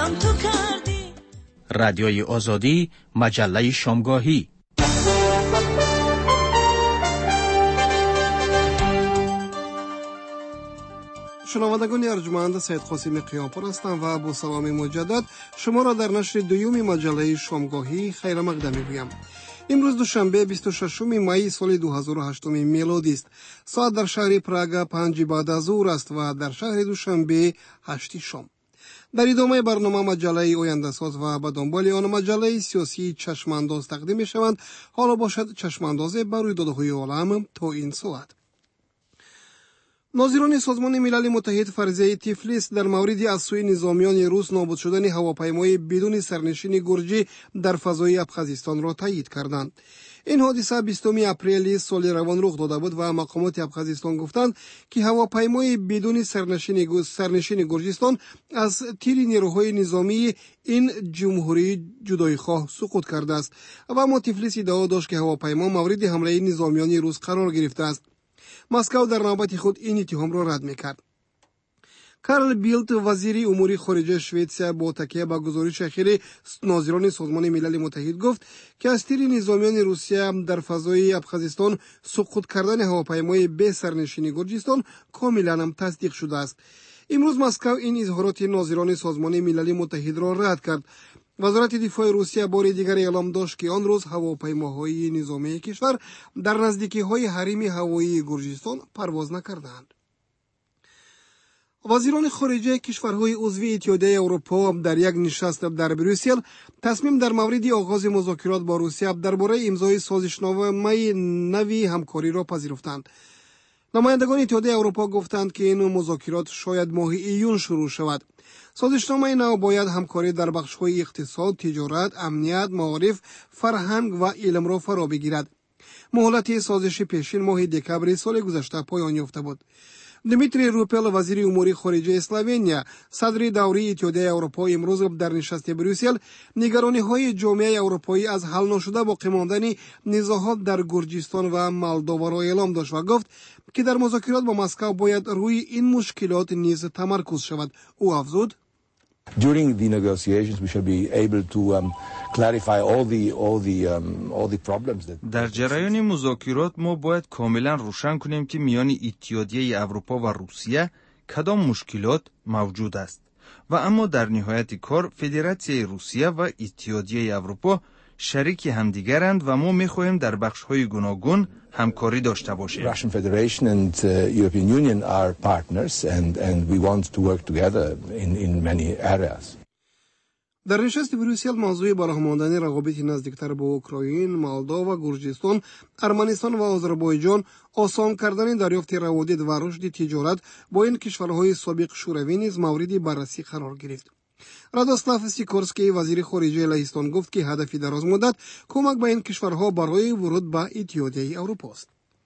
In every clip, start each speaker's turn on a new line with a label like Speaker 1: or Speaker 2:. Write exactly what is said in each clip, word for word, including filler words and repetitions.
Speaker 1: دستم تو کردی.
Speaker 2: رادیوی آزادی، مجله شامگاهی.
Speaker 3: شنوندگان ارجمند، سید قاسم قیامپور هستم و با سلام مجدد شما را در نشر دوم مجله شامگاهی خیر مقدم می‌گویم. امروز دوشنبه بیست و ششم می سال دو هزار و هشت میلادی است. ساعت در شهر پراگ پنج بعد از ظهر است و در شهر دوشنبه هشت شام. در ادامه برنامه مجله آینده ساز و به دنبال آن مجله سیاسی چشمانداز تقدیم می‌شوند. حالا باشد چشمانداز بر رویدادهای عالم تا این ساعت. ناظران سازمان ملل متحد فرضیه تیفلیس در مورد از سوی نظامیان روس نابود شدن هواپیمای بدون سرنشین گرجی در فضای ابخازستان را تایید کردند. این حادثه بیستم اپریل سال روان رخ داده بود و مقامات ابخازستان گفتند که هواپیمای بدون سرنشین سرنشین گرجستان از تیر نیروهای نظامی این جمهوری جدایی‌خواه سقوط کرده است و اما تیفلیس ادعا داشت که هواپیما مورد حمله نظامیان روس قرار گرفته است. مسکو در نوبت خود این اتهام را رد می‌کرد. کارل بیلت وزیر امور خارجه شوئدیا با تکیه به گزارش اخیر ناظران سازمان ملل متحد گفت که از تیر نظامیان روسیه در فضای ابخازستان سقوط کردن هواپیمای به سرنشین گرجستان کاملا هم تصدیق شده است. امروز مسکو این اظهارات ناظران سازمان ملل متحد را رد کرد. وزارت دفاع روسیه بار دیگر اعلام داشت که آن روز هواپیماهای نظامی کشور در نزدیکی‌های حریم هوایی گرجستان پرواز نکردند. وزیران خارجه کشورهای عضو اتحادیه اروپا در یک نشست در بروسل تصمیم در مورد آغاز مذاکرات با روسیه درباره امضای سازشنامه نوی همکاری را پذیرفتند. نمایندگان اتحادیه اروپا گفتند که این مذاکرات شاید ماه ایون شروع شود. سازشنامه نو باید همکاری در بخش‌های اقتصاد، تجارت، امنیت، معارف، فرهنگ و علم را فرا بگیرد. مهلت سازش پیشین ماه دکبر سال گذشته پایان یافته بود. دمیتری روپل وزیر امور خارجه اسلوونیا صدر دوره اتحادیه اروپا امروز در نشست بروسل نگرانی‌های جامعه اروپایی از حل نشده باقی ماندن نزاعات در گرجستان و مولداوا را اعلام داشت و گفت که در مذاکرات با مسکو باید روی این مشکلات نیز تمرکز شود. او افزود:
Speaker 4: During the negotiations we shall be able to um, clarify all the all the um, all the problems that
Speaker 5: در جریان مذاکرات ما باید کاملا روشن کنیم که میان اتحادیه اروپا و روسیه کدام مشکلات موجود است و اما در نهایت کار فدراسیون روسیه و اتحادیه اروپا شریک همدیگرند و ما می‌خواهیم در بخش‌های گوناگون همکاری داشته باشیم.
Speaker 4: Russian Federation and uh, European Union are partners and and we want to work together in in many areas.
Speaker 3: در نشست بروسل موضوع باراهماندن روابط نزدیکتر با اوکراین، مولداوا، گرجستان، ارمنستان و آذربایجان، آسان کردن دریافت روادید و رشد تجارت با این کشورهای سابق شوروی نیز مورد بررسی قرار گرفت. رادوسلاو سیکورسکی وزیر خارجه لهستان گفت که هدف دراز مدت کمک به این کشورها برای ورود به اتحادیه اروپا است.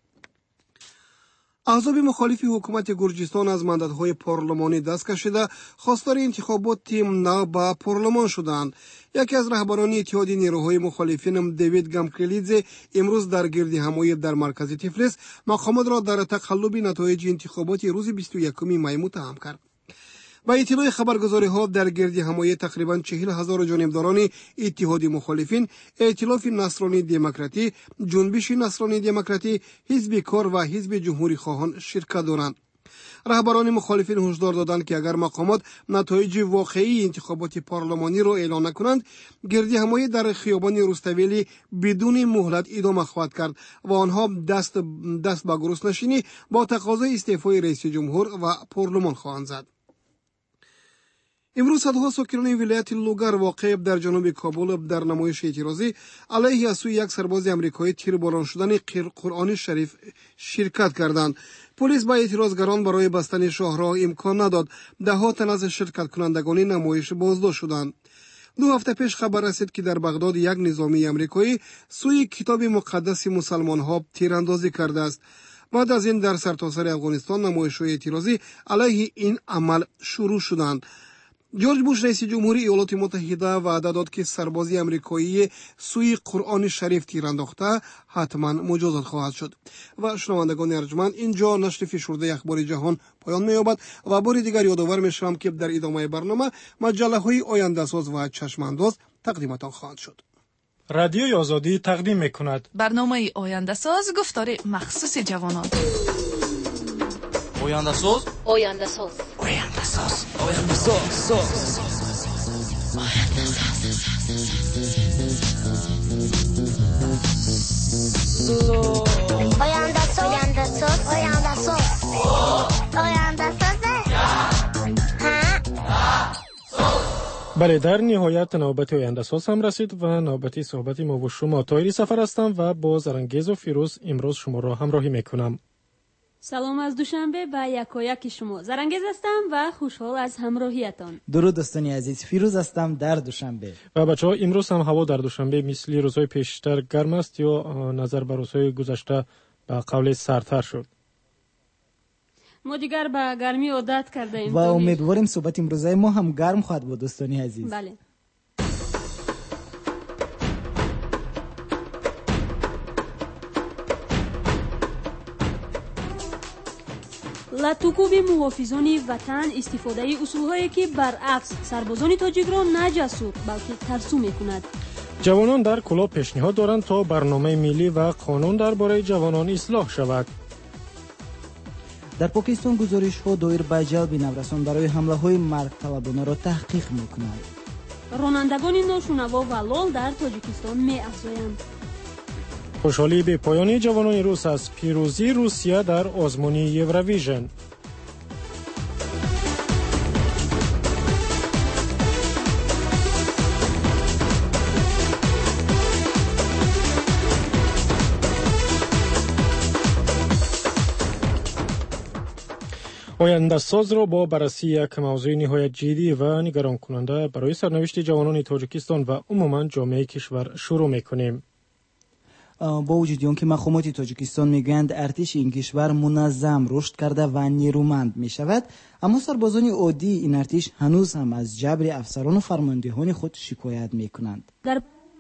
Speaker 3: احزاب مخالف حکومت گرجستان از منددهای پارلمانی دست کشیده خواستار انتخابات نو به پارلمان شدند. یکی از رهبران اتحاد نیروهای مخالفین دیوید گامکلیدзе امروز در گردهمایی در مرکز تیفلیس مقامات را در تقلب نتایج انتخابات روز بیست و یکم می متهم کرد. با اطلاع خبرگزاری ها در گردهمایی تقریباً چهل هزار جانبداران اتحاد مخالفین، ائتلاف نصرانی دموکراتی، جنبش نصرانی دموکراتی، حزب کار و حزب جمهوری خواهان شرکت دارند. رهبران مخالفین هشدار دادند که اگر مقامات نتایج واقعی انتخابات پارلمانی را اعلام نکنند، گردهمایی در خیابان روستویلی بدون مهلت ادامه خواهد کرد و آنها دست دست به گروسنشینی با تقاضای استعفای رئیس جمهور و پارلمان خواهند زد. امروز صدها ساکنان ولایت لوگر واقع در جنوب کابل در نمایش اعتراضی علیه از سوی یک سرباز آمریکایی تیرباران شدن قرآن شریف شرکت کردند. پلیس با اعتراضگران برای بستن شاهراه امکان نداد. ده تن از شرکت کنندگان نمایش بازداشت شدند. دو هفته پیش خبر رسید که در بغداد یک نظامی آمریکایی سوی کتاب مقدس مسلمان‌ها تیراندازی کرده است. بعد از این در سرتاسر افغانستان نمایش‌های اعتراضی علیه این عمل شروع شدند. جورج بوش رئیس جمهوری ایالات متحده وعده داد که سربازی آمریکایی سوی قرآن شریف تیر انداخته حتما مجازات خواهد شد. و شنوندگان ارجمند، اینجا نشر فشرده اخبار جهان پایان می‌یابد و بار دیگر یادآور می‌شوم که در ادامه برنامه مجله‌های آینده‌ساز و چشم‌انداز تقدیمتان خواهند شد.
Speaker 1: رادیوی آزادی تقدیم می‌کند
Speaker 6: برنامه آینده‌ساز، گفتار مخصوص جوانان.
Speaker 2: آینده‌ساز
Speaker 7: آینده‌ساز
Speaker 2: آینده‌ساز آینده‌ساز
Speaker 7: آینده‌ساز آینده‌ساز
Speaker 1: بله، در نهایت نوبت آینده‌ساز هم رسید و نوبتی صحبتی ما و شما. طاهری سفر هستم و با زرنگیز و فیروز امروز شما را همراهی میکنم.
Speaker 8: سلام از دوشنبه به یکایک شما. زرنگیز هستم و خوشحال از همراهیتان.
Speaker 9: درود دوستان عزیز، فیروز هستم در دوشنبه.
Speaker 1: و بچه‌ها، امروز هم هوا در دوشنبه مثل روزهای پیشتر گرم است یا نظر به روزهای گذشته به قول سردتر شد؟
Speaker 8: ما دیگر به گرمی عادت کرده ایم
Speaker 9: و امیدواریم صحبت امروزه ما هم گرم خواهد بود دوستان عزیز.
Speaker 8: بله. لطوکوبی محافظان وطن استفاده اصولهایی که برعکس سربازان تاجیک را نه جسور بلکه ترسو میکند.
Speaker 1: جوانان در کلاب پیشنهاد دارند تا برنامه ملی و قانون درباره جوانان اصلاح شود.
Speaker 9: در پاکستان گزارش ها دایر به جلب نورسان برای حمله های مرگ طلبانه را تحقیق میکنند.
Speaker 8: رانندگان ناشنوا و لال در تاجیکستان می افزایند.
Speaker 1: خوشحالی به پایان جوانان روس از پیروزی روسیه در آزمون یورویژن. آینده‌ساز را با بررسی یک موضوع نهایت جدی و نگران کننده برای سرنوشت جوانان تاجیکستان و عموما جامعه کشور شروع میکنیم.
Speaker 9: با وجود آن که مقامات تاجیکستان میگویند ارتش این کشور منظم رشد کرده و نیرومند می شود، اما سربازان عادی این ارتش هنوز هم از جبر افسران و فرماندهان خود شکایت می کنند.
Speaker 8: در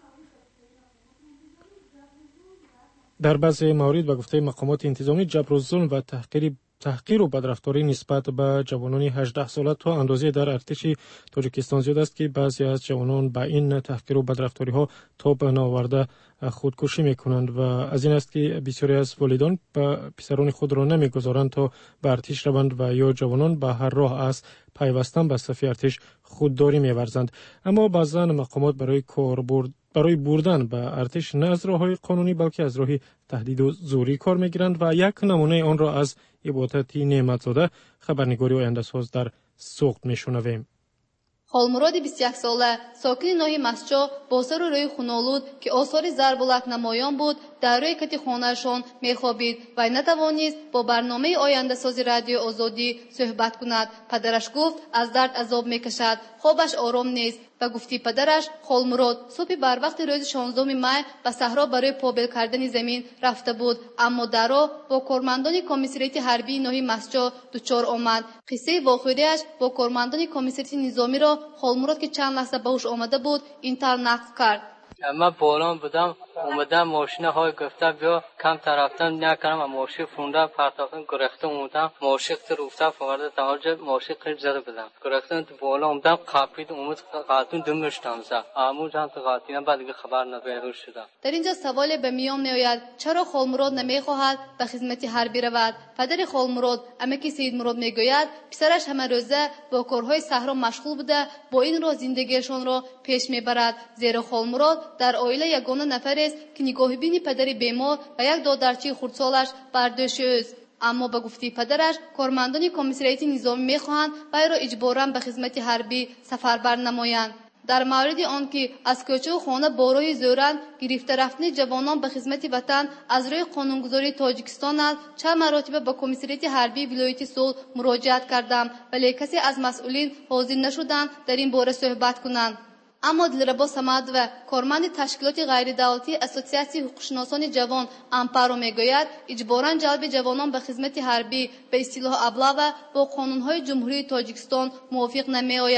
Speaker 1: در بعضی موارد به گفته مقامات انتظامی جبر و ظلم و تحقیر تحقیر و بدرفتاری نسبت به جوانان هجده ساله تا اندازه در ارتش تاجیکستان زیاد است که بعضی از جوانان با این تحقیر و بدرفتاری ها تاب نآورده خودکشی میکنند و از این است که بسیاری از والدان پسران خود را نمیگذارند تا به ارتش روند و یا جوانان به هر راه از پیوستن به صف ارتش خودداری میورزند. اما بعضا مقامات برای کاربرد برای بردن به ارتش نه از راه‌های قانونی بلکه از راه تهدید و زوری کار میگیرند و یک نمونه آن را از عبادتی نعمتزاده خبرنگاری آینده‌ساز در سوخت میشنویم.
Speaker 10: خالمراد بیست و یک ساله ساکن ناحیه مسجد با سر و روی خونالود که آثار ضرب و لک نمایان بود در روی کت خانه‌شان میخوابید و نتوانست با برنامه آینده‌سازی رادیو آزادی صحبت کند. پدرش گفت از درد عذاب میکشد، خوابش آرام نیست و گفتی پدرش خالمراد صبح بر وقت روز شانزدهم می به صحرا برای پابل کردن زمین رفته بود، اما در راه با کارمندان کمیسریت حربی ناحیه مسجد دچار آمد. قصه واقعیش با کارمندان کمیسریت نظامی را خالمراد که چند لحظه به هوش آمده بود اینطور نقل کرد:
Speaker 11: من بالان بودم، اومدم ماشینه های گفته بیا کم طرفتن نکنم و ماشین فونده پرتافتن گرخته اومدم ماشین خطر رفته فورده تماجه ماشین قیب زده بدم گرخته تو بالا اومدم قاپید اومد قاتون دمشتم زد امو جان تو قاتینا بعد دیگه خبر نبیروش شدم.
Speaker 10: در اینجا سوال به میام میآید چرا خالمراد نمیخواهد به خدمت حربی رود؟ پدر خالمراد امکی سید مراد میگوید پسرش همه روزه با کارهای صحرا مشغول بوده با این راه زندگیشان را پیش میبرد، زیرا خالمراد در عائله یگانه نفر است که نگاهبین پدر بیمار و یک دادرچه خردسالش بر دوش است. اما به گفته پدرش کارمندان کمیسریت نظامی میخواهند وی را اجباراً به خدمت حربی سفربر نمایند. در مورد آنکه از کوچه و خانه بارای زورن گرفته رفتن جوانان به خدمت وطن از روی قانونگذاری تاجیکستان است، چند مرتبه به کمیسریت حربی ولایت صلح مراجعت کردم ولی کسی از مسئولین حاضر نشدند در این باره صحبت کنند. اما دلربا سمد و کارمند تشکیلات غیر دولتی اسوسیاسیون حقوقشناسان جوان امپارو میگوید اجباراً جلب جوانان به خدمت حربی به اصطلاح ابله و با قانونهای جمهوری تاجیکستان موافق نمی آید.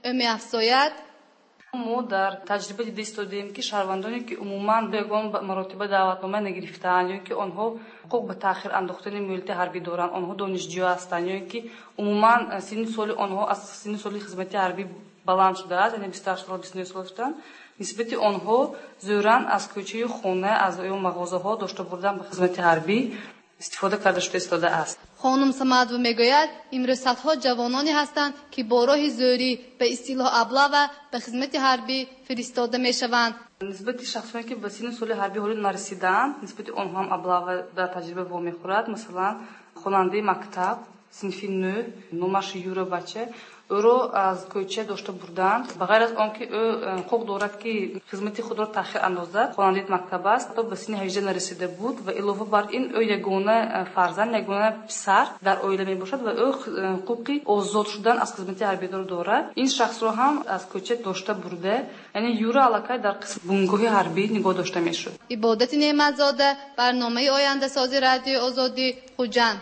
Speaker 10: او می‌افزاید
Speaker 12: ما در تجربه دیده دیدیم که شهروندانی که عموماً به عنوان مراتب دعوتنامه نگرفتند یا که آنها حقوق به تأخیر انداختن مهلت حربی دارند، آنها دانشجو هستند یا که عموماً سن سال آنها از سن سال خدمت حربی بلند شده است، یعنی بیست و هشت سال بیست و نه سال هستند. نسبت آنها زورن از کوچه خانه از اون مغازه ها داشته بردن به خدمت حربی استفاده کرده شده استاده است.
Speaker 10: خانم سمدو میگوید امروز صدها جوانانی هستند که با راه زوری به اصطلاح ابله به خدمت حربی فرستاده میشوند.
Speaker 12: نسبت شخصانی که به سن سال حربی حالی نرسیدند، نسبت آنها هم ابله در تجربه با میخورد. مثلا خواننده مکتب صنف نو نماش یورو بچه او را از کوچه داشته بردند. بغیر از آنکه او حقوق دارد که خدمت خود را تأخیر اندازد، خواننده مکتب است، تا به سن هجده نرسیده بود و علاوه بر این او یگانه فرزند، یگانه پسر در عائله می باشد و او حقوقی آزاد شدن از خدمت حربی دارد. این شخص را هم از کوچه داشته برده، یعنی یورو علاقه در قسم بنگاه حربی نگاه داشته میشد.
Speaker 10: عبادت نعمتزاده، برنامه آینده سازی رادیو آزادی، خوجند.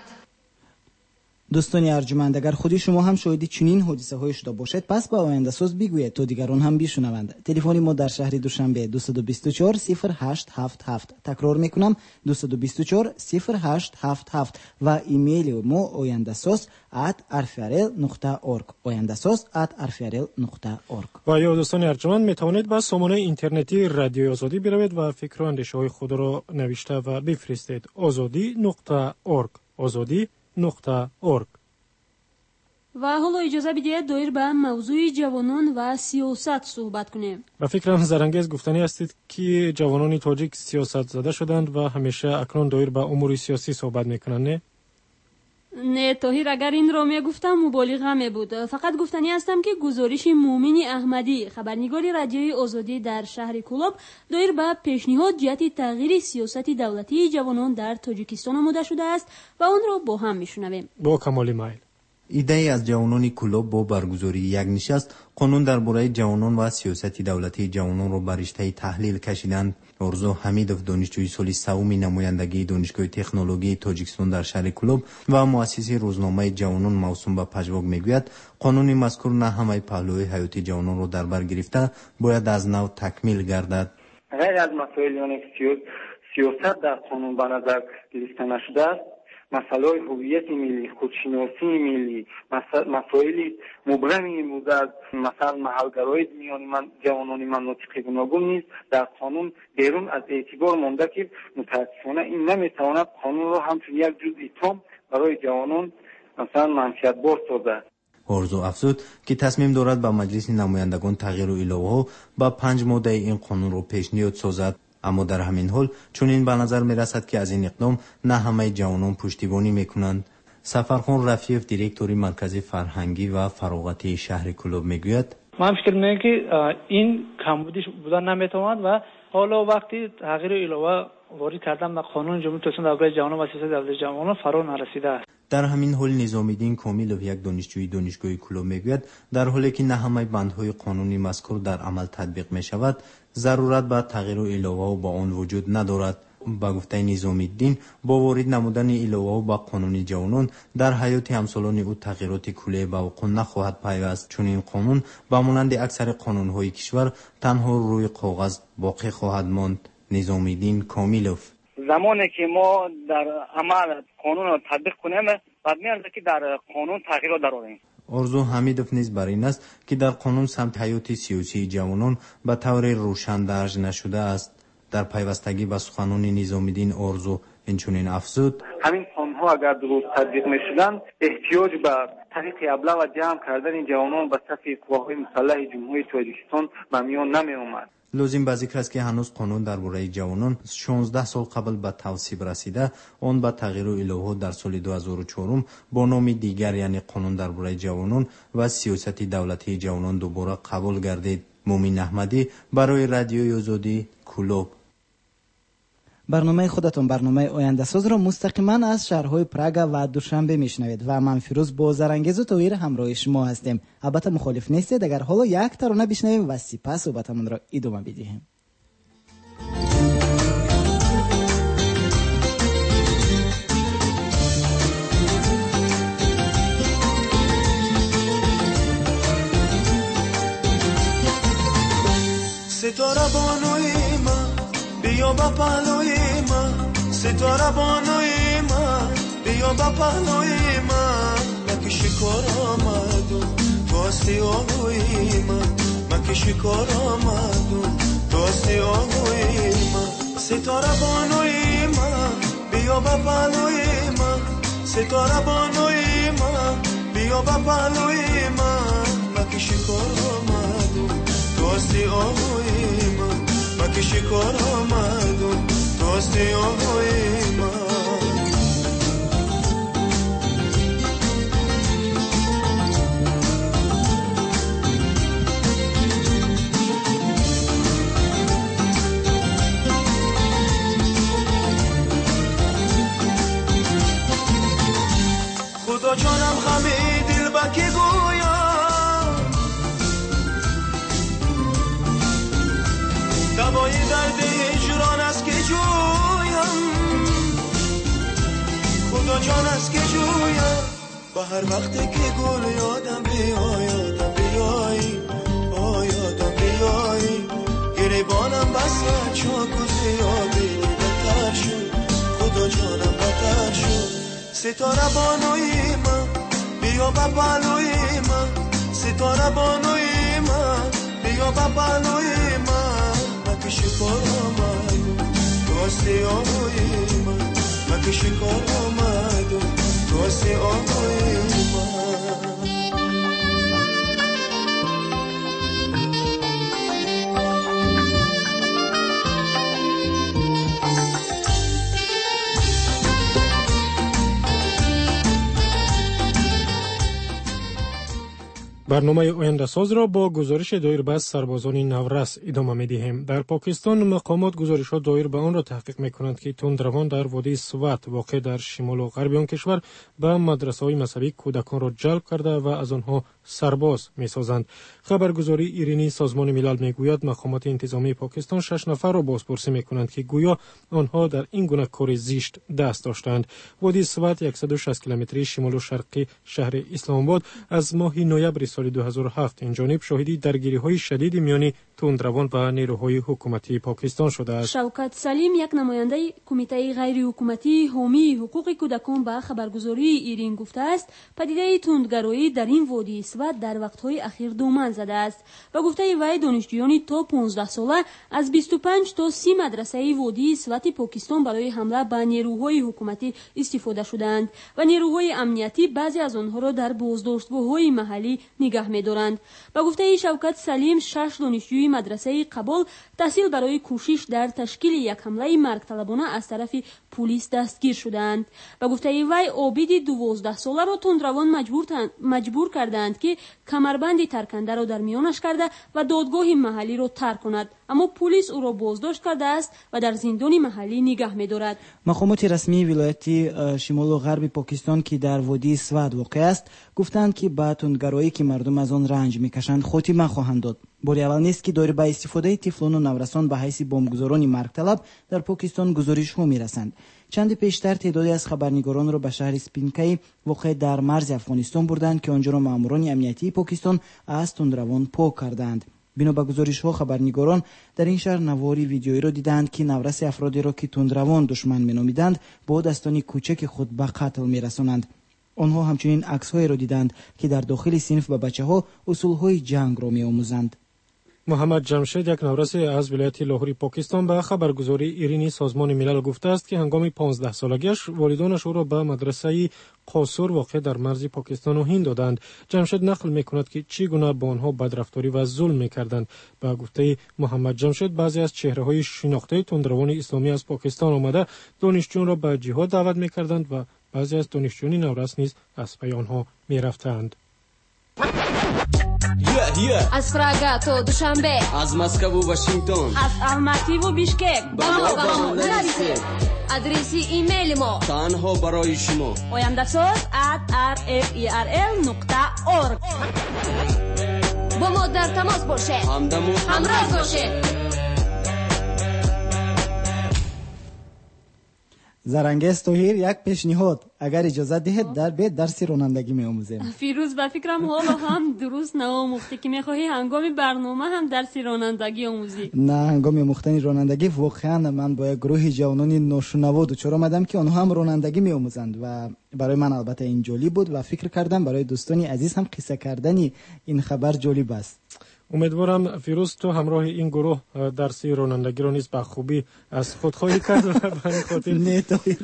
Speaker 9: دوستان ارجمند، اگر خودی شما هم شاهد چنین حادثه های شده باشد پس با آینده ساز بگویید تا دیگران هم بشنوند. تلفن ما در شهر دوشنبه دو دو چهار صفر هشت هفت هفت، تکرار میکنم دو دو چهار صفر هشت هفت هفت و ایمیل ما oyandasaz at r f r l نقطه org oyandasaz at r f r l نقطه org.
Speaker 1: و یا دوستان ارجمند میتوانید با سامانه اینترنتی رادیو آزادی بروید و فکر و اندیشه های خود را نوشته و بفرستید. آزادی نقطه org آزادی نقطه org.
Speaker 8: و حالا اجازه بدهید دایر به موضوع جوانان و سیاست صحبت کنیم.
Speaker 1: و فکرم زرانگیز گفتنی هستید که جوانان تاجیک سیاست زده شدند و همیشه اکنون دایر به امور سیاسی صحبت میکنند. نه
Speaker 8: نه طاهر، اگر این را می گفتم مبالغه می بود. فقط گفتنی هستم که گزارش مومن احمدی، خبرنگار رادیوی آزادی در شهر کولاب، دایر به پیشنهاد جهت تغییر سیاست دولتی جوانان در تاجیکستان آماده شده است و آن را با هم میشنویم.
Speaker 1: با کمال میل.
Speaker 13: ایده از جوانان کلوب با برگزاری یک نشست قانون درباره جوانان و سیاست دولتی جوانان را بر رشته تحلیل کشیدند. ارزو حمیدوف، دانشجوی سال سوم نمایندگی دانشگاه تکنولوژی تاجیکستان در شهر کلوب و مؤسس روزنامه جوانان موسوم به پژواک میگوید قانون مذکور نه همه پهلوهای حیاتی جوانان را در بر گرفته باید از نو تکمیل گردد.
Speaker 14: غیر از مسائل سیاست در قانون به نظر گرفته نشده است، مسائل هویت ملی، خودشناسی ملی، مسائل مبرم امروز از مثلا محلگرای میان من جوانان مناطق گوناگون نیست در قانون بیرون از اعتبار مانده که متاسفانه این نمیتواند قانون را همچون یک جزئی تام برای جوانان مثلا منفعت بار سازد.
Speaker 13: ارزو افزود که تصمیم دارد با مجلس نمایندگان تغییر و الهه ها با پنج ماده این قانون را پیشنهاد سازد. اما در همین حال چون این به نظر می رسد که از این اقدام نه همه جوانان پشتیبانی می کنند. سفرخان رفیف، دیرکتوری مرکز فرهنگی و فراغتی شهر کلوب میگوید
Speaker 15: من فکر میکنم که این کمبودی بودن نمیتواند و حالا وقتی تغییر الهه وارد کردن به قانون جمهوری اسلامی درباره جوانان و سیاست دولتی جوانان فرا نرسیده است.
Speaker 13: در همین حال نظامی‌الدین کاملوف، یک دانشجوی دانشگاه کلوب میگوید در حالی که نه همه بندهای قانونی مذکور در عمل تطبیق می شود ضرورت به تغییر الهه با آن وجود ندارد. با گفته نظامی‌الدین با وارد نمودن الهه با قانون جوانان در حیات همسالان او تغییرات کلی به وقوع نخواهد پیوست، چون این قانون با مانند اکثر قانون‌های کشور تنها روی کاغذ باقی خواهد ماند. نظامی‌الدین کاملوف:
Speaker 14: زمانی که ما در عمل قانون را تطبیق کنیم بعد میاد که در قانون تغییرات درآوریم.
Speaker 13: ارزو حمیدوف نیز بر این است که در قانون سمت حیات سیاسی جوانان به طور روشن درج نشده است. در پیوستگی به سخنان نظامی‌الدین ارزو اینچنین افزود:
Speaker 14: همین قانون‌ها اگر درست تطبیق می‌شدند احتیاج به طریق ابلاغ و جمع کردن جوانان به صف قواهای مسلح جمهوری تاجیکستان به میان نمی‌آمد.
Speaker 13: لازم به ذکر است که هنوز قانون درباره جوانان شانزده سال قبل به توصیب رسیده، آن به تغییر الهه در سال دو هزار و چهار با نام دیگر یعنی قانون درباره جوانان و سیاست دولتی جوانان دوباره قبول گردید. مومن احمدی برای رادیوی آزادی کلوب.
Speaker 9: برنامه خودتون، برنامه آینده ساز را مستقیما از شهرهای پراگ و دوشنبه میشنوید و من فیروز با زرانگیز و طاهر همراه شما هستیم. البته مخالف نیستید اگر حالا یک ترانه بشنویم و سپس صحبتمون را ادامه بدیم.
Speaker 16: ستاره بانوی من بیا با پهلوی من ستاره بانوی من بیا با پهلوی من مکی شکار آمدو تو هستی آهوی من مکی شکار آمدو تو هستی آهوی من ستاره بانوی من بیا با پهلوی من ستاره بانوی من بیا با پهلوی من مکی شکار آمدو تو هستی آهوی من مکی شکار آمدو تو هستی آهوی من خدا جانم خمی دل بکی گویا دوای درد هجران است که جویم خدا جان است که جویم با هر وقتی که گل یادم بیای یادم بیای آه یادم بیای گریبانم بسد چاکو زیادی بتر شد خدا جانم بتر شد ستاره بانوی من بیا با پهلوی من ستاره بانوی من بیا با پهلوی من مکی شکار آمدو تو هستی آهوی من مکی شکار آمدو تو هستی آهوی من
Speaker 1: برنامه آینده‌ساز را با گزارش دایر به سربازان نورس ادامه می‌دهیم. در پاکستان مقامات گزارش‌ها دایر به آن را تحقیق می‌کنند که تندروان در وادی سوات واقع در شمال و غرب آن کشور به مدرسه‌های مذهبی کودکان را جلب کرده و از آنها سرباز می‌سازند. خبرگزاری ایرانی سازمان ملل می‌گوید مقامات انتظامی پاکستان شش نفر را بازپرسی می‌کنند که گویا آنها در این گونه کار زشت دست داشتند. وادی سوات صد و شصت کیلومتری شمال و شرقی شهر اسلام آباد از ماه نوامبر سال دو هزار و هفت این جانب شاهدی درگیری‌های شدید میان تندروان و نیروهای حکومتی پاکستان شده است.
Speaker 8: شوکت سلیم یک نماینده کمیته غیر حکومتی حامی حقوق کودکان به خبرگزاری ایران گفته است پدیده تندگرایی در این وادی سوات در وقت‌های اخیر دامن زده است و گفته وی دانشجویان تا پانزده ساله از بیست و پنج تا سی مدرسه وادی سوات پاکستان برای حمله به نیروهای حکومتی استفاده شدند و نیروهای امنیتی بعضی از آنها را در بازداشتگاه‌های محلی نگاه می‌دارند. با گفته شوکت سلیم شش دانشجوی مدرسه قبول تحصیل برای کوشش در تشکیل یک حمله مرگ طلبانه از طرف پلیس دستگیر شدند. با گفته وی عابد دوازده ساله را تندروان مجبور مجبور کردند که کمربند ترکنده را در میانش کرده و دادگاه محلی را ترک کند، اما پلیس او را بازداشت کرده است و در زندان محلی نگاه می‌دارد.
Speaker 9: مقامات رسمی ولایت شمال و غرب پاکستان که در وادی سوات واقع است گفتند که با تندگرایی که مردم از آن رنج می‌کشند خاتمه خواهند داد. باری اول نیست که دایر به استفاده طفلان و نورسان به حیث بمبگذاران مرگ طلب در پاکستان گزارش‌ها می‌رسند. چند پیشتر تعدادی از خبرنگاران را به شهر سپینکای واقع در مرز افغانستان بردند که آنجا را ماموران امنیتی پاکستان از تندروان پاک کردند. بنا به گزارش‌ها خبرنگاران در این شهر نواری ویدیویی را دیدند که نورس افرادی را که تندروان دشمن می‌نامیدند با دستان کوچک خود به قتل می‌رسانند. آنها همچنین عکس‌هایی را دیدند که در داخل صنف به بچه‌ها اصول‌های جنگ را می‌آموزند.
Speaker 1: محمد جمشید یک نورس از ولایت لاهور پاکستان به خبرگزاری ایرانی سازمان ملل گفته است که هنگام پانزده سالگیش والدانش او را به مدرسه قاصر واقع در مرز پاکستان و هند دادند. جمشید نقل می‌کند که چگونه با آنها بدرفتاری و ظلم می‌کردند. به گفته محمد جمشید بعضی از چهره‌های شناخته تندروان اسلامی از پاکستان آمده دانشجویان را به جهاد دعوت می‌کردند و بعضی از دانشجویان نورس نیز از پی آنها می‌رفتند.
Speaker 2: Yeah, yeah.
Speaker 17: از پراگا تا دوشنبه،
Speaker 2: از مسکو و واشنگتن،
Speaker 17: از الماتی و بیشکک،
Speaker 2: با ما با ما نرسید.
Speaker 17: ادرس ایمیل ما
Speaker 2: تنها برای شما
Speaker 17: oyandasaz at r f e r l نقطه org. با ما در تماس باشه،
Speaker 2: همدم و
Speaker 17: همراه باشه.
Speaker 9: زرنگس توهیر یک پیشنهاد اگر اجازه دهید در بیت درسی رانندگی می‌آموزیم.
Speaker 8: فیروز به فکرم حالا هم درست نآموخته که می‌خواهی هنگام برنامه هم درسی رانندگی آموزی.
Speaker 9: نه، هنگام آموختن رانندگی واقعا من با یک گروه جوانان ناشنوا دچار آمدم که آنها هم رانندگی می‌آموزند و برای من البته این جالب بود و فکر کردم برای دوستانی عزیز هم قصه کردن این خبر جالب است.
Speaker 1: امیدوارم فیروز تو همراه این گروه درسی رانندگی رو نیز به خوبی از خود خواهی کرد و برای خاطر
Speaker 9: نه توهیر.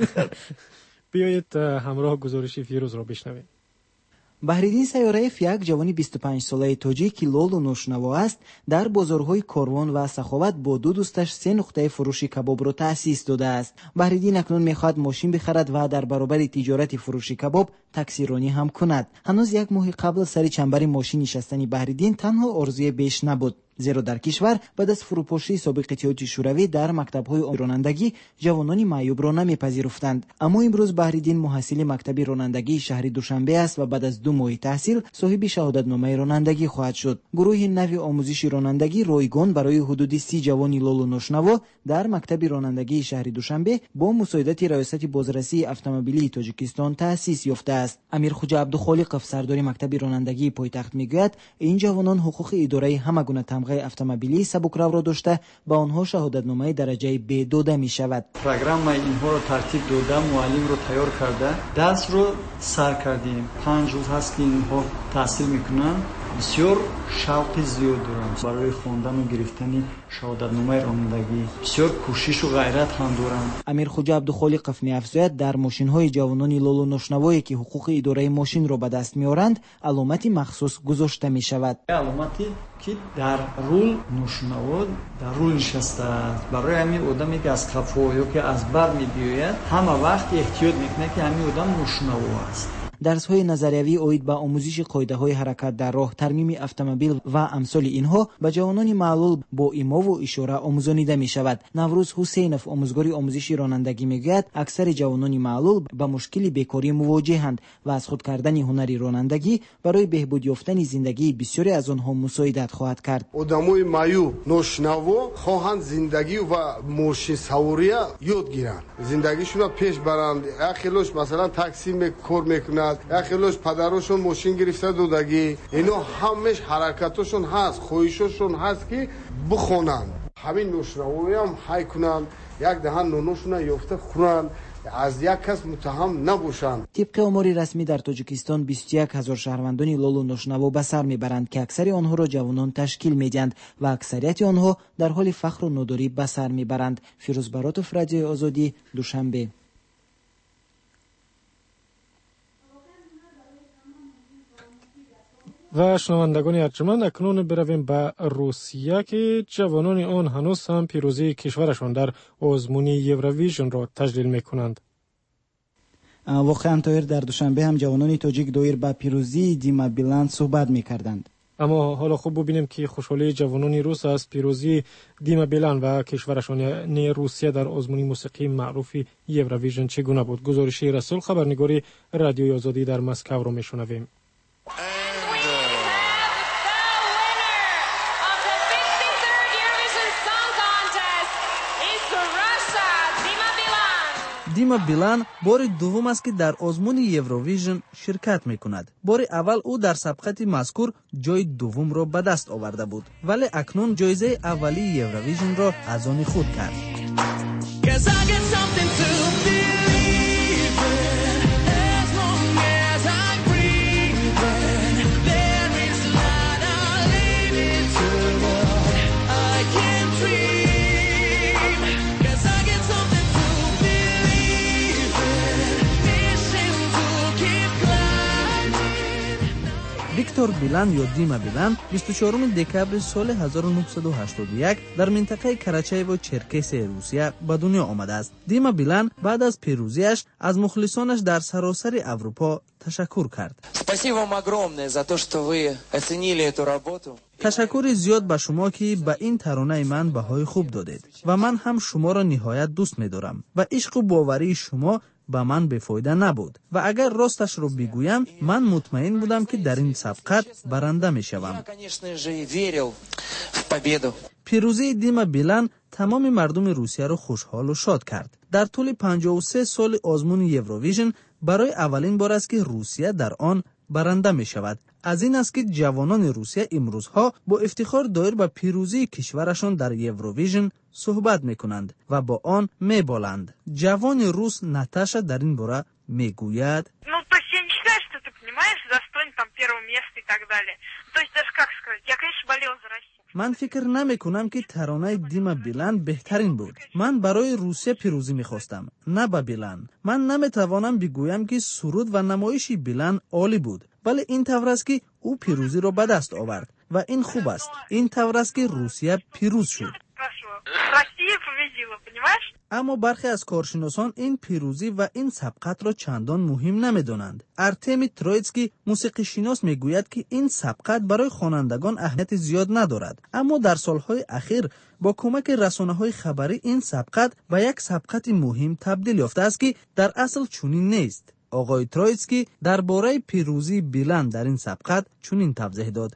Speaker 1: بیایید همراه گزارشی فیروز رو بشنویم.
Speaker 9: بهریدین سیارایف یک جوانی بیست و پنج ساله تاجیک که لول و ناشنوا است در بازارهای کاروان و سخاوت با دو دوستش سه نقطه فروشی کباب را تأسیس داده است. بهریدین اکنون میخواهد ماشین بخرد و در برابر تجارت فروشی کباب تاکسی رانی هم کند. هنوز یک ماه قبل سر چنبر ماشین نشستن بهریدین تنها آرزوی بیش نبود، زیرا در کشور بعد از فروپاشی سابق اتحادیه شوروی در مکتب‌های رانندگی جوانان معیوب را نمیپذیرفتند. اما امروز بهریدین محصل مکتب رانندگی شهر دوشنبه است و بعد از دو ماه تحصیل صاحب شهادتنامه رانندگی خواهد شد. گروه نوی آموزش رانندگی رایگان برای حدود سی جوان لول و ناشنوا در مکتب رانندگی شهر دوشنبه با مساعدت ریاست بازرسی اتومبیلی تاجیکستان تأسیس یافته است. امیر خوجا عبدالخالق سردار مکتب رانندگی پایتخت میگوید این جوانان حقوق اداره همگونه تمغه اتومبیلی سبکرو را داشته با آنها شهادتنامه درجه ب داده می شود.
Speaker 18: پروگرام اینها را ترتیب داده، معلم را تیار کرده، درس رو سر کردیم. پنج روز هست که اینها تحصیل میکنن. بسیار شوق زیاد دارن برای خواندن و گرفتن شهادتنامه رانندگی. بسیار کوشش و غیرت هم دارن. امیر خوجا عبدالخالق می‌افزاید در ماشین‌های جوانان لول و ناشنوایی که حقوق اداره ماشین را به دست می‌آورند علامتی مخصوص گذاشته می‌شود. علامتی که در رول ناشنوا در رول نشسته است. برای همین آدمی که از خفا یا که از بر می‌بیاید همه وقت احتیاط می‌کنه که همین آدم ناشنوا است. درس‌های نظریوی اوید به آموزش قاعده‌های حرکت در راه، ترمیم اتومبیل و امثال اینها به جوانان معلول با ایما و اشاره آموزانیده می‌شود. نوروز حسینов آموزگار آموزش رانندگی میگوید اکثر جوانان معلول با مشکل بیکاری مواجهند و از خود کردن هنر رانندگی برای بهبود یافتن زندگی بسیاری از آنها مساعدت خواهد کرد.
Speaker 19: آدمای معیوب ناشنوا خواهند زندگی و ماشین سواری یاد گیرند، زندگیشون را پیش برند. اخیلش مثلا تاکسی کار میکنند، اخیلش پدرشون ماشین گرفته دودگی، اینا همش حرکتشون هست، خواهششون هست که بخونند. همین ناشنوایی هم حی کنند، یک دهن نونشون یافته خورند، از یک کس متهم نباشند.
Speaker 9: طبق آمار رسمی در تاجیکستان بیست و یک هزار شهروندان لول و ناشنوا به سر میبرند که اکثر آنها را جوانان تشکیل میدهند و اکثریت آنها در حال فقر و ناداری به سر میبرند. فیروز براتوف، رادیوی آزادی، دوشنبه.
Speaker 1: و شنوندگان ارجمند اکنون برویم به روسیه که جوانان آن هنوز هم پیروزی کشورشان در آزمون یوروویژن را تجلیل میکنند.
Speaker 9: واقعا تایر در دوشنبه هم جوانان تاجیک دایر به پیروزی دیما بیلان صحبت میکردند.
Speaker 1: اما حالا خوب ببینیم که خوشحالی جوانان روس از پیروزی دیما بیلان و کشورشان یعنی روسیه در آزمون موسیقی معروف یوروویژن چگونه بود. گزارشی رسول، خبرنگاری رادیوی آزادی در مسکو را میشنویم.
Speaker 20: دیما بیلان بار دوم است که در آزمون یوروویژن شرکت میکند. بار اول او در سبقت مذکور جای دوم را به دست آورده بود، ولی اکنون جایزه اولی یوروویژن را از آن خود کرد. ویکتور بیلان یا دیما بیلان بیست و چهارم دکبر سال هزار و نهصد و هشتاد و یک در منطقه کراچای و چرکس روسیه به دنیا آمده است. دیما بیلان بعد از پیروزیش از مخلصانش در سراسر اروپا تشکر کرد. تشکر زیاد به شما که به این ترانه من بهای خوب دادید و من هم شما را نهایت دوست می‌دارم و عشق و باوری شما به من بفایده نبود و اگر راستش رو بگویم من مطمئن بودم که در این سبقت برنده می شوم.
Speaker 21: победу.
Speaker 20: پیروزی دیما بیلان تمام مردم روسیه را خوشحال و شاد کرد. در طول پنجاه و سه سال آزمون یوروویژن برای اولین بار است که روسیه در آن برنده می شود. از این است که جوانان روسیه امروزها با افتخار دایر به پیروزی کشورشان در یوروویژن صحبت می کنند و با آن می بالند. جوان روس ناتاشا در این باره می گوید: من فکر نمی کنم که ترانه دیما بیلان بهترین بود. من برای روسیه پیروزی می خواستم، نه با بیلان. من نمی توانم بگویم که سرود و نمایش بیلان عالی بود، ولی این طور است که او پیروزی را به دست آورد و این خوب است. این طور است که روسیه پیروز شد. اما برخی از کارشناسان این پیروزی و این سبقت را چندان مهم نمی‌دانند. ارتمی ترویتسکی موسیقی شناس میگوید که این سبقت برای خوانندگان اهمیت زیاد ندارد، اما در سالهای اخیر با کمک رسانه‌های خبری این سبقت به یک سبقت مهم تبدیل یافته است که در اصل چنین نیست. آقای ترویتسکی درباره پیروزی بیلان در این سبقت چنین توضیح داد: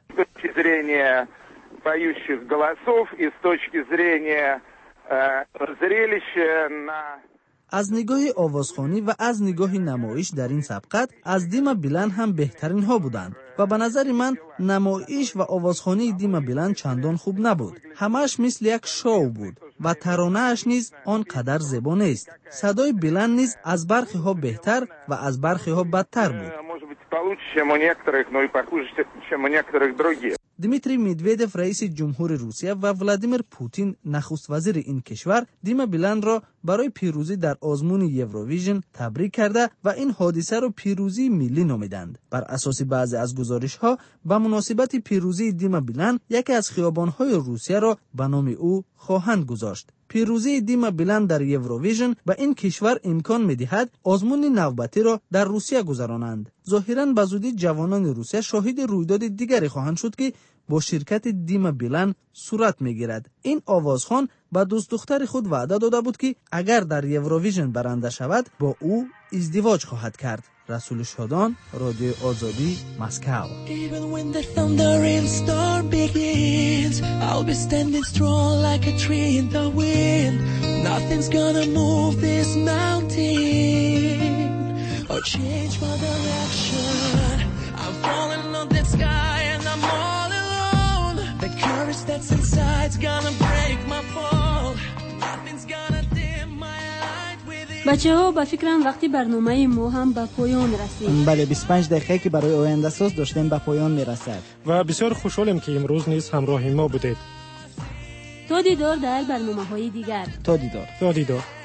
Speaker 22: поющих голосов и с точки зрения зрелища на
Speaker 20: از نگاه آوازخوانی و از نگاه نمایش در این سبقت از دیما بیلان هم بهترین ها بودند و به نظر من نمایش و آوازخوانی دیما بیلان چندان خوب نبود. همش مثل یک شو بود و ترانه اش نیز آنقدر زیبا نیست. صدای بیلان نیز از برخی ها بهتر و از برخی ها بدتر بود. دمیتری مدویدف رئیس جمهور روسیه و ولادیمیر پوتین نخست وزیر این کشور دیما بیلان را برای پیروزی در آزمون یوروویژن تبریک کرده و این حادثه را پیروزی ملی نامیدند. بر اساس بعضی از گزارش‌ها به مناسبت پیروزی دیما بیلان یکی از خیابان‌های روسیه را به نام او خواهند گذاشت. پیروزی دیما بیلان در یوروویژن به این کشور امکان می‌دهد آزمون نوبتی را در روسیه گذرانند. ظاهراً به زودی جوانان روسیه شاهد رویداد دیگری خواهند شد که با شرکت دیما بیلان صورت می‌گیرد. این آوازخوان به دوست دختر خود وعده داده بود که اگر در یوروویژن برنده شود با او ازدواج خواهد کرد. رسول شادان، رادیو آزادی، مسکو.
Speaker 16: Even when the thundering storm begins, I'll be standing strong like a tree in the wind. Nothing's gonna move this mountain or change my direction. I'm falling on the sky and I'm all alone. The courage that's inside's gonna break my fall. Nothing's gonna dim my light within.
Speaker 8: بچه ها با فکرم وقتی برنامه ما هم به پایان رسید.
Speaker 9: بله بیست و پنج دقیقه که برای آینده ساز داشتیم به پایان میرسد
Speaker 1: و بسیار خوشحالم که امروز نیز همراه ما بودید.
Speaker 8: تا دیدار در برنامه های دیگر.
Speaker 9: تا دیدار.
Speaker 1: تا دیدار.